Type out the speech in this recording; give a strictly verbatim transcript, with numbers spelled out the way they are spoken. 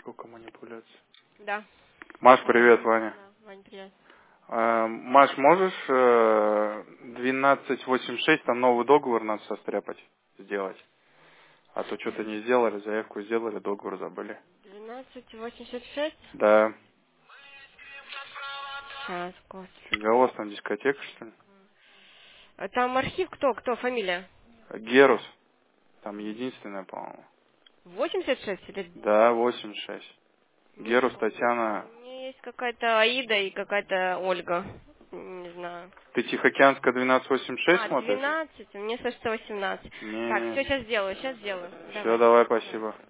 Сколько манипуляций? Да. Маш, привет, Ваня. Да, Вань, привет. А, Маш, можешь э, двенадцать восемьдесят шесть, там новый договор надо состряпать, сделать. А то что-то не сделали, заявку сделали, договор забыли. двенадцать восемьдесят шесть? Да. Сейчас, господи. Фига, у вас там дискотека, что ли? А там архив кто? Кто? Фамилия? Герус. Там единственная, по-моему. восемьдесят шесть или... Да, восемьдесят шесть. Не Герус, помню. Татьяна. У меня есть какая-то Аида и какая-то Ольга. Не знаю. Ты Тихоокеанская двенадцать восемьдесят шесть А, смотришь? двенадцать, мне кажется восемнадцать. Так, все, Не-не. сейчас сделаю, сейчас сделаю. Все, Давай. давай, Давай. спасибо.